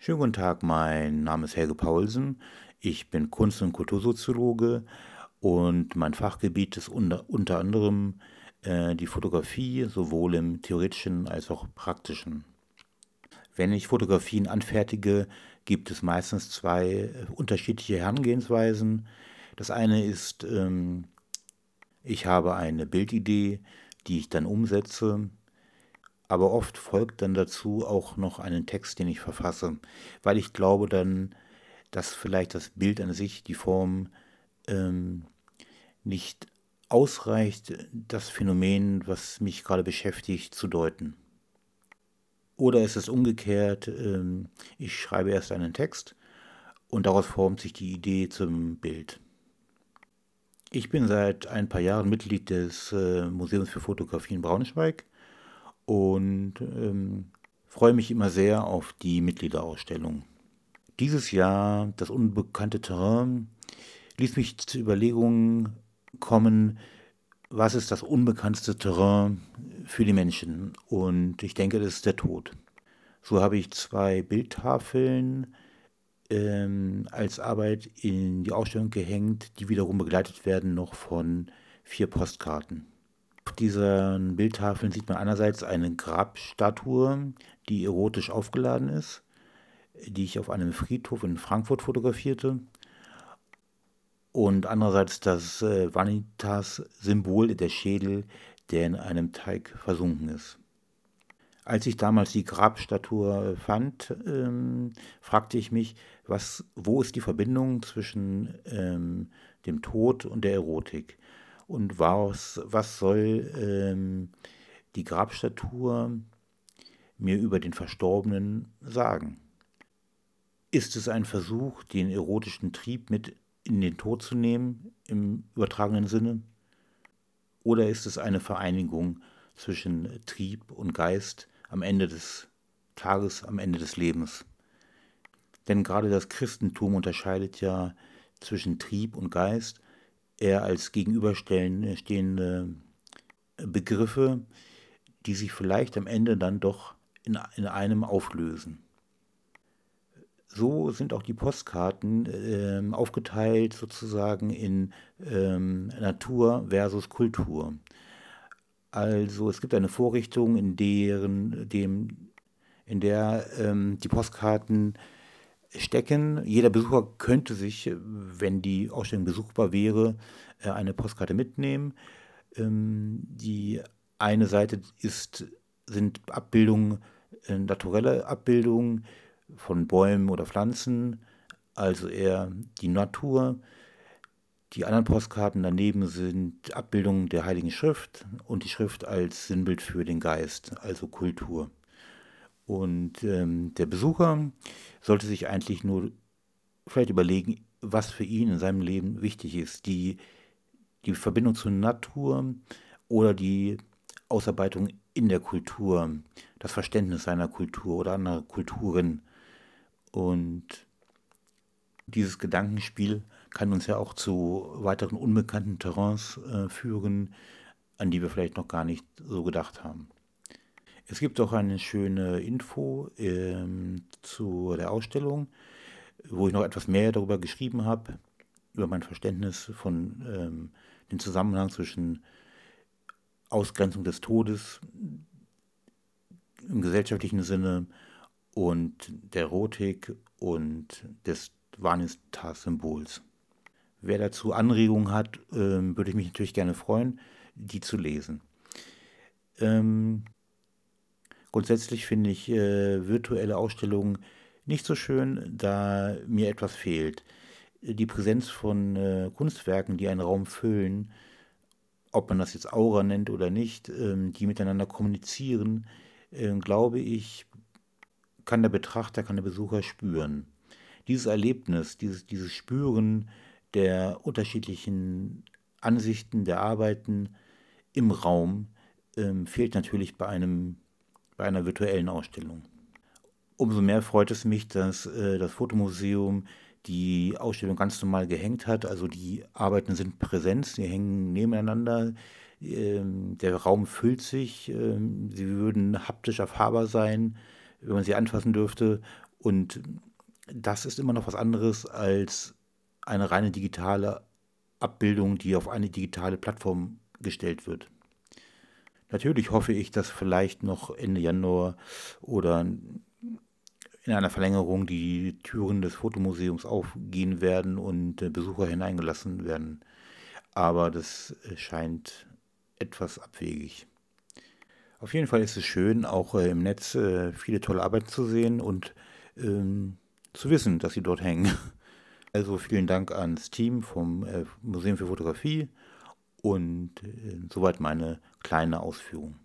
Schönen guten Tag, mein Name ist Helge Paulsen. Ich bin Kunst- und Kultursoziologe und mein Fachgebiet ist unter anderem die Fotografie, sowohl im theoretischen als auch praktischen. Wenn ich Fotografien anfertige, gibt es meistens zwei unterschiedliche Herangehensweisen. Das eine ist, ich habe eine Bildidee, die ich dann umsetze, aber oft folgt dann dazu auch noch einen Text, den ich verfasse, weil ich glaube dann, dass vielleicht das Bild an sich, die Form, ähm, nicht ausreicht, das Phänomen, was mich gerade beschäftigt, zu deuten. Oder ist es umgekehrt, ich schreibe erst einen Text und daraus formt sich die Idee zum Bild. Ich bin seit ein paar Jahren Mitglied des Museums für Fotografie in Braunschweig und freue mich immer sehr auf die Mitgliederausstellung. Dieses Jahr, das unbekannte Terrain, ließ mich zu Überlegungen kommen, was ist das unbekannteste Terrain für die Menschen? Und ich denke, das ist der Tod. So habe ich zwei Bildtafeln als Arbeit in die Ausstellung gehängt, die wiederum begleitet werden noch von 4 Postkarten. Auf diesen Bildtafeln sieht man einerseits eine Grabstatue, die erotisch aufgeladen ist, die ich auf einem Friedhof in Frankfurt fotografierte. Und andererseits das Vanitas-Symbol, der Schädel, der in einem Teig versunken ist. Als ich damals die Grabstatue fand, fragte ich mich, wo ist die Verbindung zwischen dem Tod und der Erotik? Und was soll die Grabstatue mir über den Verstorbenen sagen? Ist es ein Versuch, den erotischen Trieb mit in den Tod zu nehmen, im übertragenen Sinne? Oder ist es eine Vereinigung zwischen Trieb und Geist am Ende des Tages, am Ende des Lebens? Denn gerade das Christentum unterscheidet ja zwischen Trieb und Geist eher als gegenüberstehende Begriffe, die sich vielleicht am Ende dann doch in einem auflösen. So sind auch die Postkarten aufgeteilt sozusagen in Natur versus Kultur. Also es gibt eine Vorrichtung, in der die Postkarten stecken. Jeder Besucher könnte sich, wenn die Ausstellung besuchbar wäre, eine Postkarte mitnehmen. Die eine Seite sind Abbildungen, naturelle Abbildungen von Bäumen oder Pflanzen, also eher die Natur. Die anderen Postkarten daneben sind Abbildungen der Heiligen Schrift und die Schrift als Sinnbild für den Geist, also Kultur. Und der Besucher sollte sich eigentlich nur vielleicht überlegen, was für ihn in seinem Leben wichtig ist. Die Verbindung zur Natur oder die Ausarbeitung in der Kultur, das Verständnis seiner Kultur oder anderer Kulturen. Und dieses Gedankenspiel kann uns ja auch zu weiteren unbekannten Terrains führen, an die wir vielleicht noch gar nicht so gedacht haben. Es gibt auch eine schöne Info zu der Ausstellung, wo ich noch etwas mehr darüber geschrieben habe, über mein Verständnis von dem Zusammenhang zwischen Ausgrenzung des Todes im gesellschaftlichen Sinne und der Erotik und des Vanitas-Symbols. Wer dazu Anregungen hat, würde ich mich natürlich gerne freuen, die zu lesen. Grundsätzlich finde ich virtuelle Ausstellungen nicht so schön, da mir etwas fehlt. Die Präsenz von Kunstwerken, die einen Raum füllen, ob man das jetzt Aura nennt oder nicht, die miteinander kommunizieren, glaube ich, kann der Betrachter, kann der Besucher spüren. Dieses Erlebnis, dieses Spüren der unterschiedlichen Ansichten, der Arbeiten im Raum fehlt natürlich bei einer virtuellen Ausstellung. Umso mehr freut es mich, dass das Fotomuseum die Ausstellung ganz normal gehängt hat. Also die Arbeiten sind präsent, sie hängen nebeneinander. Der Raum füllt sich, sie würden haptisch erfahrbar sein, wenn man sie anfassen dürfte. Und das ist immer noch was anderes als eine reine digitale Abbildung, die auf eine digitale Plattform gestellt wird. Natürlich hoffe ich, dass vielleicht noch Ende Januar oder in einer Verlängerung die Türen des Fotomuseums aufgehen werden und Besucher hineingelassen werden. Aber das scheint etwas abwegig. Auf jeden Fall ist es schön, auch im Netz viele tolle Arbeiten zu sehen und zu wissen, dass sie dort hängen. Also vielen Dank ans Team vom Museum für Fotografie und soweit meine kleine Ausführung.